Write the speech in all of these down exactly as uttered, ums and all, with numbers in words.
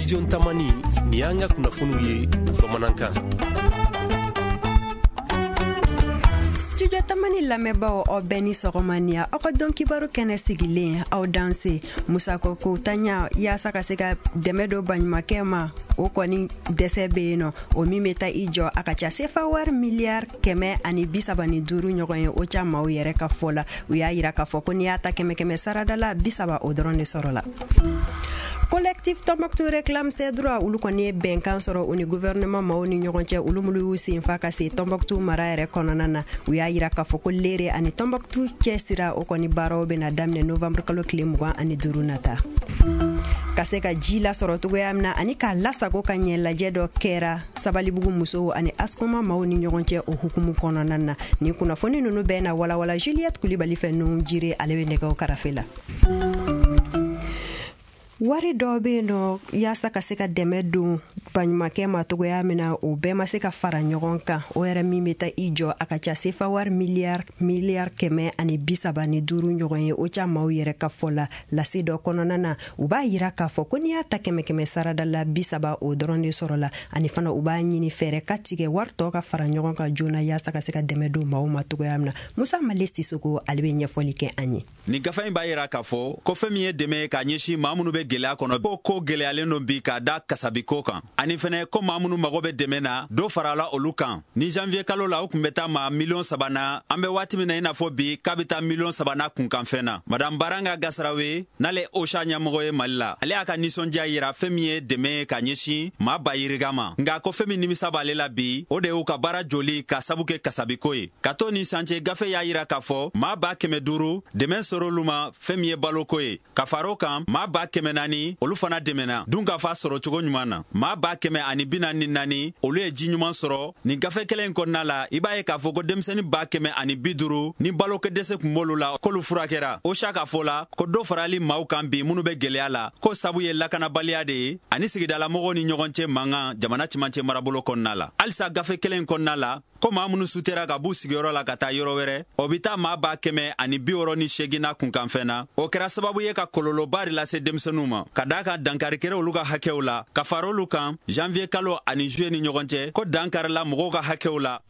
Studio Tamani ni an ka kunnafoniw ye bamanankan. Studio Tamani lamɛnbaaw aw bɛɛ ni sɔgɔmaniya aw ka dɔn kibaru kɛnɛ sigilen aw danse musako ko tanya yaasa ka se ka dɛmɛ do baɲumankɛ ma o kɔni dɛsɛ bɛ yen nɔ o min bɛ taa i jɔ a ka ca sefa wari miliyari kɛmɛ ani bi saba ni duuru ɲɔgɔn ye o ca maaw yɛrɛ ka fɔ la u y'a yira k'a fɔ ko n'i y'a ta kɛmɛ kɛmɛ sarada la bi saba o dɔrɔn de sɔrɔ la. Collectif Tombouctou réclame ses droits olu kɔni ye bɛnkan sɔrɔ u ni gouvernement maaw ni ɲɔgɔn cɛ olu mulu y'u senfa ka se Tombouctou mara yɛrɛ kɔnɔna na u y'a yira k'a fɔ ko Lere ani Tombouctou cɛsira o kɔni baaraw bɛna daminɛ novembre kalo tile mugan ani duuru nata. Ka se ka ji la sɔrɔ cogoya min na ani k'a lasago ka ɲɛ lajɛ dɔ kɛra Sabalibugu musow ani Askoma maaw ni ɲɔgɔn cɛ o hukumu kɔnɔna na ni kunnafoni ninnu bɛɛ na walawala Juliette Kulibali fɛ ninnu jire ale bɛ nɛgɛw karafe la. Wari dɔ bɛ yen nɔ yaasa ka se ka dɛmɛ don baɲumankɛ ma togoya min na o bɛɛ ma se ka fara ɲɔgɔn kan o yɛrɛ min bɛ taa i jɔ a ka ca sefa wari miliyari miliyari kɛmɛ ani bi saba ni duuru ɲɔgɔn ye o ca maaw yɛrɛ ka fɔ la lase dɔ kɔnɔna na u b'a yira k'a fɔ ko n'i y'a ta kɛmɛ kɛmɛ sarada la bi saba o dɔrɔn de sɔrɔ la ani fana u b'a ɲini fɛɛrɛ ka tigɛ wari tɔ ka fara ɲɔgɔn kan joona yaasa ka se ka dɛmɛ don maaw ma togoya min na Musa Male Sisoko ale bɛ ɲɛfɔli kɛ an ye. Ni gafe in b'a yira k'a fɔ ko fɛn min ye dɛmɛ k'a ɲɛsin maa minnu bɛ gɛlɛya kɔnɔ ko ko gɛlɛyalen don bi k'a da kasabiko kan ani fɛnɛ ko maa minnu mago bɛ dɛmɛ na dɔ farala olu kan ni janvier kalo la u kun bɛ taa maa miliyɔn saba na an bɛ waati min na i n'a fɔ bi k'a bɛ taa miliyɔn saba na kunkanfɛn na madame Baranga Gasarawe n'ale OCHA ɲɛmɔgɔ ye Mali la ale y'a ka nisɔndiya yira fɛn min ye dɛmɛ k'a ɲɛsin maa ba yiriga ma nka ko fɛn min nimisa b'ale la bi o de y'u ka baara joli ka sabu kɛ kasabiko ye ka to nin sance gafe y'a yira k'a fɔ maa ba kɛmɛ duuru dɛmɛ sɔrɔlu ma fɛn min ye baloko ye ka far'o kan maa ba kɛmɛ naani olu fana dɛmɛna dun ka fa sɔrɔ cogo ɲuman na maa ba kɛmɛ ani bi naani naani olu ye ji ɲuman sɔrɔ nin gafe kelen in kɔnɔna la i b'a ye k'a fɔ ko denmisɛnnin ba kɛmɛ ani bi duuru ni baloko dɛsɛ kun b'olu la k'olu furakɛra OCHA ka fɔ la ko dɔ farali maaw kan bi minnu bɛ gɛlɛya la ko sabu ye lakanabaliya de ye ani sigidalamɔgɔw ni ɲɔgɔn cɛ mankan jamana cɛmancɛ marabolo kɔnɔna la halisa gafe kelen in kɔnɔna la ko maa minnu sutera ka b'u sigiyɔrɔ la ka taa yɔrɔ wɛrɛ o bɛ taa maa ba kɛmɛ ani bi wɔɔrɔ ni seeginna kunkanfɛn na o kɛra sababu ye ka kɔlɔlɔba de lase denmisɛnninw ma ka d'a kan dankarikɛra olu ka hakɛw la ka fara olu kan janvier kalo ani juillet ni ɲɔgɔn cɛ ko dankarila mɔgɔw ka hakɛw la.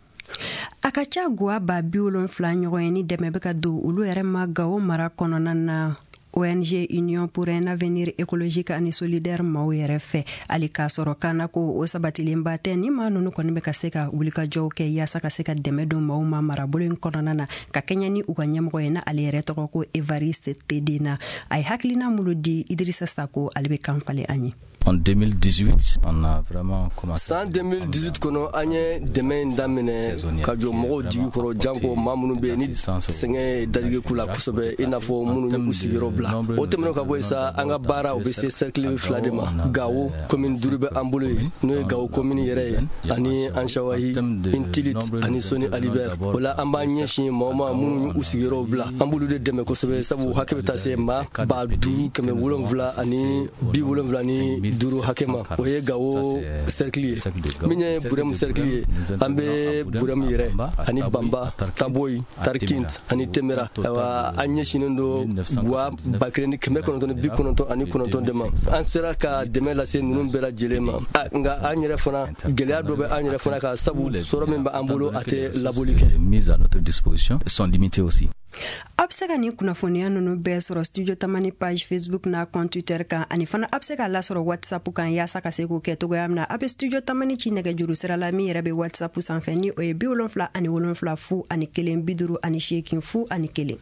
A ka ca guwa ba bi wolonfila ɲɔgɔn ye ni dɛmɛ bɛ ka don olu yɛrɛ ma Gao mara kɔnɔna na O N G Union pour un avenir écologique ani solidaire maaw yɛrɛ fɛ ali k'a sɔrɔ kana ko o sabatilenba tɛ ni maa ninnu kɔni bɛ ka se ka wulikajɔw kɛ yaasa ka se ka dɛmɛ don maaw ma marabolo in kɔnɔna na ka kɛɲɛ ni u ka ɲɛmɔgɔ ye na ale yɛrɛ tɔgɔ ko Evariste Tedena a ye hakilina mulu di Idrissa Sako ale bɛ kan falen an ye. En deux mille dix-huit, on a vraiment commencé. San deux mille dix-huit kono an ye dɛmɛ in daminɛ ka jɔ mɔgɔw jigi kɔrɔ janko maa minnu bɛ ni sɛgɛn dadige k'u la kosɛbɛ i n'a fɔ minnu ye u sigiyɔrɔ bila o tɛmɛnen ka bɔ yen sa an ka baara o bɛ se cercle fila de ma Gao commune duuru bɛ an bolo ye n'o ye Gao commune yɛrɛ ye ani Anchawahi Intilit ani Soni Alibert o la an b'a ɲɛsin maaw ma minnu y'u sigiyɔrɔ bila an b'olu de dɛmɛ kosɛbɛ sabu hakɛ bɛ taa se maa ba duuru kɛmɛ wolonwula ani bi wolonwula ni duuru hakɛ ma o ye Gao cercle ye min ye Burem cercle ye an bɛ Burem yɛrɛ ani Bamba Taboyi Tarkint ani Temera ayiwa an ɲɛsinnen do guwa ba kelen ni kɛmɛ kɔnɔntɔn ni bi kɔnɔntɔn ani kɔnɔntɔn de ma an sera ka dɛmɛ lase ninnu bɛɛ lajɛlen ma nka an yɛrɛ fana gɛlɛya dɔ bɛ an yɛrɛ fana ka sabu sɔrɔ min bɛ an bolo a tɛ laboli kɛ. Mise à notre disposition sont limitées aussi. A bɛ se ka nin kunnafoniya ninnu bɛɛ sɔrɔ Studio Tamani page Facebook n'a compte Twitter kan ani fana a bɛ se ka lasɔrɔ WhatsApp kan yaasa ka se k'o kɛ togoya min na a bɛ Studio Tamani ci nɛgɛjuru sira la min yɛrɛ bɛ WhatsApp sanfɛ ni o ye bi wolonwula ani wolonwula fu ani kelen bi duuru ani seegin fu ani kelen.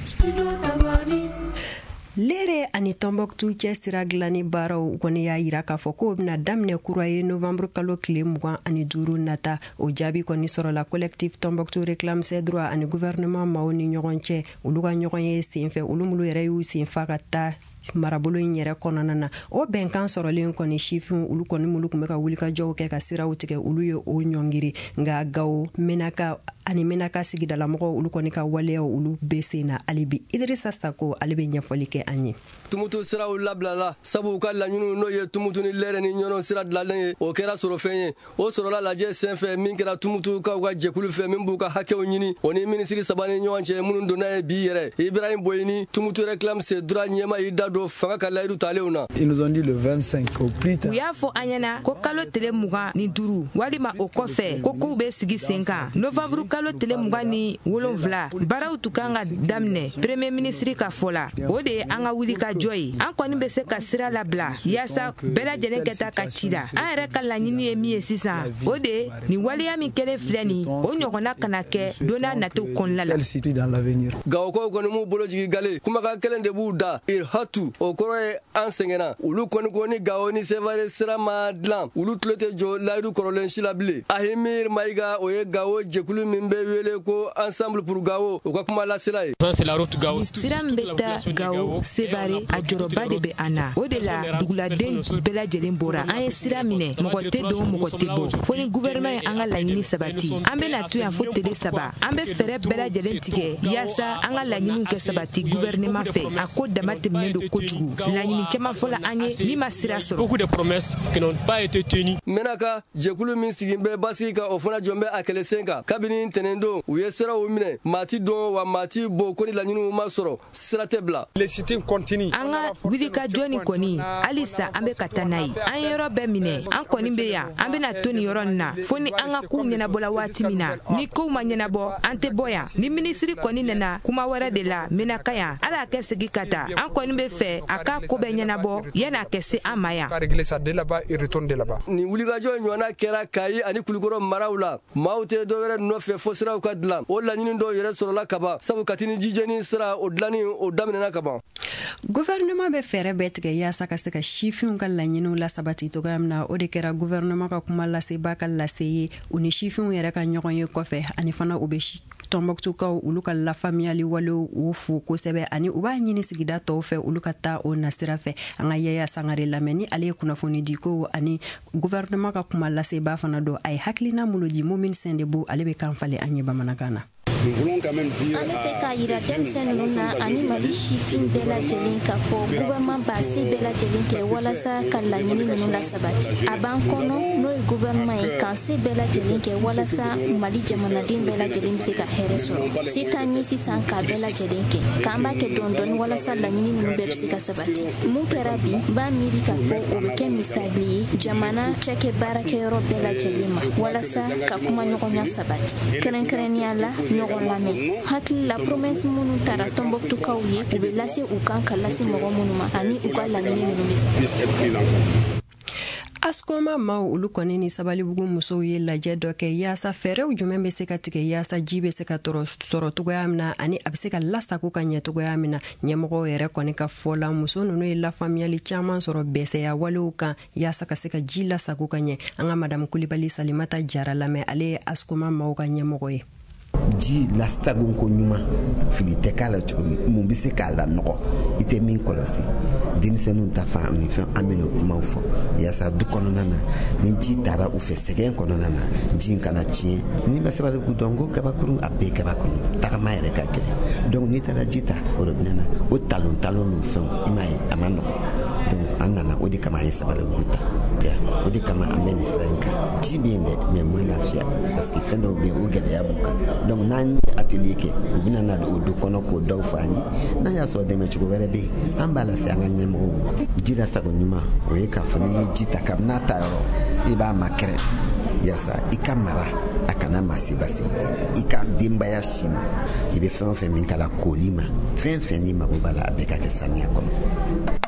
Lere ani Tombouctou cɛ sira dilanni baaraw kɔni y'a yira k'a fɔ k'o bɛna daminɛ kura ye novembre kalo tile mugan ani duuru nata o jaabi kɔni sɔrɔla collectif Tombouctou réclame ses droits ani gouvernement maaw ni ɲɔgɔn cɛ olu ka ɲɔgɔn ye senfɛ olu mulu yɛrɛ y'u senfa ka taa marabolo in yɛrɛ kɔnɔna na o bɛnkan sɔrɔlen kɔni sifin olu kɔni mulu kun bɛ ka wulikajɔw kɛ ka siraw tigɛ olu ye o ɲɔngiri nka Gao Menaka ani menaka sigidalamɔgɔw olu kɔni ka waleyaw olu be sen na hali bi. Idrissa Sako ale be ɲɛfɔli kɛ an ye. Tumutu siraw labilala sabu u ka laɲiniw n'o ye tumutu ni lɛrɛ ni ɲɔnɔ sira dilalen ye o kɛra sɔrɔ fɛn ye o sɔrɔla lajɛ senfɛ min kɛra tumutu ka ka jɛkulu fɛ min b'u ka hakɛw ɲini o ni minisiri saba ni ɲɔgɔn cɛ minnu donna ye bi yɛrɛ Ibrahim Boyini tumutu réclame ses droits ɲɛma y'i da don fanga ka layidu talenw na. Ils nous ont dit le vingt-cinq au plus tard. U y'a fɔ an ɲɛna ko kalo tile mugan ni duuru walima o kɔfɛ ko kow bɛ sigi sen kan novembre kalo tile mugan ni wolonwula baaraw tun kan ka daminɛ premier ministre ka fɔ la o de ye an ka wuli ka jɔ ye an kɔni bɛ se ka sira labila yaasa bɛɛ lajɛlen ka taa ka ci la an yɛrɛ ka laɲini ye min ye sisan o de ye nin waleya min kɛlen filɛ nin o ɲɔgɔnna kana kɛ don n'a nataw kɔnɔna la. Gawokaw kɔni m'u bolo jigi gale kumakan kelen de b'u da irhatu o kɔrɔ ye an sɛgɛnna olu kɔni ko ni Gawo ni Sevare sira ma dilan olu tulo tɛ jɔ layidu kɔrɔlen si la bilen. Ahimir Maïga o ye Gawo jɛkulu min bɛ wele ko Ensemble pour Gawo o ka kuma lasela ye. Sira min bɛ taa Gawo Sevare a jɔrɔba de bɛ an na o de la duguladen bɛɛ lajɛlen bɔra an ye sira minɛ mɔgɔ tɛ don mɔgɔ tɛ bɔ fo ni gouvernement ye an ka laɲini sabati an bɛna to yan fo tile saba an bɛ fɛɛrɛ bɛɛ lajɛlen tigɛ yaasa an ka laɲiniw kɛ sabati gouvernement fɛ a ko dama tɛmɛnen don kojugu laɲini caman fɔla an ye min ma sira sɔrɔ. Menaka jɛkulu min sigin bɛ basi ka o fana jɔn bɛ a kɛlɛ sen kan kabini ntɛnɛn don u ye siraw minɛ maati don wa maati bɔ ko ni laɲiniw ma sɔrɔ sira tɛ bila. An ka wuli ka jɔ ni kɔni halisa an bɛ ka taa n'a ye an ye yɔrɔ bɛɛ minɛ an kɔni bɛ yan an bɛna to nin yɔrɔ nin na fo ni an ka kow ɲɛnabɔla waati min na ni kow ma ɲɛnabɔ an tɛ bɔ yan ni minisiri kɔni nana kuma wɛrɛ de la menaka yan ala kɛ segi ka taa an kɔni bɛ fɛ a ka ko bɛ ɲɛnabɔ yan'a kɛ se an ma yan. Ni wulikajɔ ɲɔgɔnna kɛra Kayi ani Kulikɔrɔ maraw la maaw tɛ dɔwɛrɛ nɔfɛ fo siraw ka dilan o laɲini dɔw yɛrɛ sɔrɔla kaban sabu Katini jijeni sira o dilanni o daminɛna kaban. Gouvernement bɛ fɛɛrɛ bɛɛ tigɛ yaasa ka se ka sifinw ka laɲiniw la sabati cogoya min na o de kɛra gouvernement ka kuma laseba ka lase ye u ni sifinw yɛrɛ ka ɲɔgɔn ye kɔfɛ ani fana u bɛ Tɔnbɔkutukaw olu ka lafaamuyali walew u fo kosɛbɛ ani u b'a ɲini sigida tɔw fɛ olu ka taa o nasira fɛ an ka Yaya Sangare lamɛn ni ale ye kunnafoni di ko ani gouvernement ka kuma laseba fana don a ye hakilina minnu di Momin Sendebo ale bɛ kan falen an ye bamanankan na. An bɛ fɛ k'a yira denmisɛn ninnu na ani Mali sifin bɛɛ lajɛlen k'a fɔ gouvernement b'a se bɛɛ lajɛlen kɛ walasa ka laɲini ninnu lasabati a b'an kɔnɔ n'o ye gouvernement ye k'an se bɛɛ lajɛlen kɛ walasa Mali jamanaden bɛɛ lajɛlen bɛ se ka hɛrɛ sɔrɔ se t'an ye sisan k'a bɛɛ lajɛlen kɛ k'an b'a kɛ dɔɔni dɔɔni walasa laɲini ninnu bɛɛ bɛ se ka sabati mun kɛra bi n b'a miiri k'a fɔ o bɛ kɛ misali ye jamana cɛkɛ baarakɛyɔrɔ bɛɛ lajɛlen ma walasa ka kuma ɲɔgɔnya sabati kɛrɛnkɛrɛnnenya la ɲɔgɔn lamɛn hakili la promesse minnu taara Tɔnbɔkutukaw ye u bɛ lase u kan ka lase mɔgɔ minnu ma ani u ka laɲini ninnu bɛ sabati. Askoma maaw olu kɔni ni Sabalibugu musow ye lajɛ dɔ kɛ yaasa fɛɛrɛw jumɛn bɛ se ka tigɛ yaasa ji bɛ se ka sɔrɔ cogoya min na ani a bɛ se ka lasago ka ɲɛ cogoya min na ɲɛmɔgɔw yɛrɛ kɔni ka fɔ la muso ninnu ye lafaamuyali caman sɔrɔ bɛsɛya walew kan yaasa ka se ka ji lasago ka ɲɛ an ka Madame Kulibali Salimata Jara lamɛn ale ye Askoma maaw ka ɲɛmɔgɔ ye. Ji lasago ko ɲuman fili tɛ k'a la cogo min mun bɛ se k'a la nɔgɔ i tɛ min kɔlɔsi denmisɛnninw ta fan ni fɛn an bɛ n'o kumaw fɔ yaasa du kɔnɔna na ni ji taara u fɛ sɛgɛn kɔnɔna na ji in kana tiɲɛ ni ma Sabalibugu dɔn ko kabakurun a bɛɛ kabakurun tagama yɛrɛ ka gɛlɛn donc n'i taara ji ta robinet na o talon talon n'o fɛnw i m'a ye a ma nɔgɔ donc an nana o de kama an ye Sabalibugu ta o de kama an bɛ nin sira in kan ji bɛ yen dɛ mais moins lafiya parce que fɛn dɔw bɛ yen o gɛlɛya b'u kan donc n'an ye atelier kɛ u bɛna na o du kɔnɔ k'o dɔw fɔ an ye n'a y'a sɔrɔ dɛmɛ cogo wɛrɛ bɛ yen an b'a lase an ka ɲɛmɔgɔw ma ji lasago ɲuman o ye k'a fɔ n'i ye ji ta kabini n'a ta yɔrɔ i b'a makɛrɛ yaasa i ka mara a kana masi basi i ka denbaya si ma i bɛ fɛn o fɛn min kala koli ma fɛn fɛn n'i mago b'a la a bɛɛ ka kɛ saniya kɔnɔ.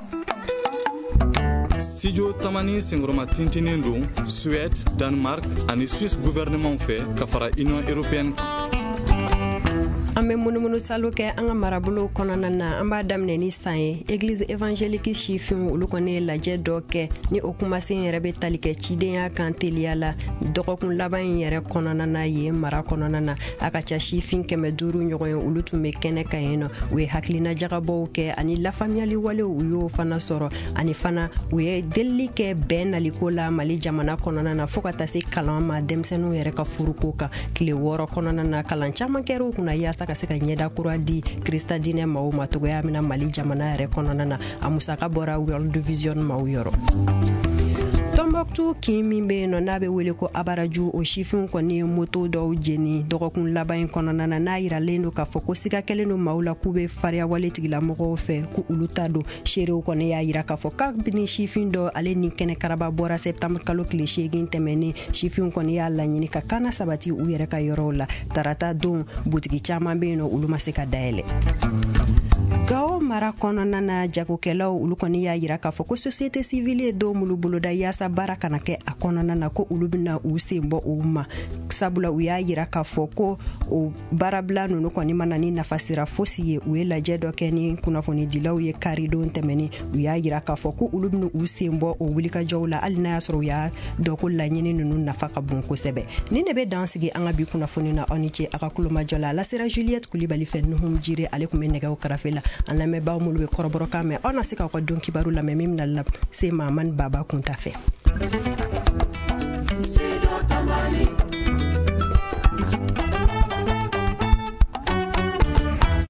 Studio Tamani Sengroma tintinin don Suède, Danemark ani Suisse gouvernement fɛ ka fara Union européenne. an bɛ munumunu salo kɛ an ka marabolo kɔnɔna na an b'a daminɛ ni san ye église évangélique sifinw olu kɔni ye lajɛ dɔ kɛ ni o kumasen yɛrɛ bɛ tali kɛ cidenya kan teliya la dɔgɔkun laban in yɛrɛ kɔnɔna na yen mara kɔnɔna na a ka ca sifin kɛmɛ duuru ɲɔgɔn ye olu tun bɛ kɛnɛ kan yen nɔ u ye hakilina jagabɔw kɛ ani lafaamuyali walew u y'o fana sɔrɔ ani fana u ye delili kɛ bɛn naliko la mali jamana kɔnɔna na fɔɔ ka taa se kalan ma denmisɛnninw yɛrɛ ka furuko kan tile wɔɔrɔ kɔnɔna na kalan caman kɛra u kunna yaasa ka se ka ɲɛda kura di krista dinɛ maaw ma togoya mina mali jamana yɛrɛ kɔnɔna na a musaka bɔra world vision maaw yɔrɔ. Tombouctou kin min bɛ yen nɔ n'a bɛ wele ko abaraju o sifin kɔni ye moto dɔw jeni dɔgɔkun laban in kɔnɔna na n'a yiralen don k'a fɔ ko siga kɛlen don maaw la k'u bɛ fariya wale tigilamɔgɔw fɛ ko olu ta don seerew kɔni y'a yira k'a fɔ kabini sifin dɔ ale ni kɛnɛ karaba bɔra septembre kalo tile seegin tɛmɛnen sifin kɔni y'a laɲini ka kana sabati u yɛrɛ ka yɔrɔw la tarata don butigi caman bɛ yen nɔ olu ma se ka dayɛlɛ. Gao mara kɔnɔna na jagokɛlaw olu kɔni y'a yira k'a fɔ ko société civile ye dɔw mulu boloda yaasa baara kana kɛ a kɔnɔna na ko olu bɛna u sen bɔ u ma sabula u y'a yira k'a fɔ ko o baarabila ninnu kɔni mana ni nafa sira fosi ye u ye lajɛ dɔ kɛ ni kunnafonidilaw ye karidon tɛmɛni u y'a yira k'a fɔ ko olu bɛna u sen bɔ o wulikajɔw la hali n'a y'a sɔrɔ u y'a dɔn ko laɲini ninnu nafa ka bon kosɛbɛ ni ne bɛ dan sigi an ka bi kunnafoni na aw ni ce a ka kulomajɔ la lasera Juliette Kulibali fɛ Nuhum Jire ale tun bɛ nɛgɛw karafe la an lamɛnbaaw minnu bɛ kɔrɔbɔrɔkan mɛn aw na se k'aw ka dɔn kibaru lamɛn min bɛna la se Mahamani Baba Kunta fɛ.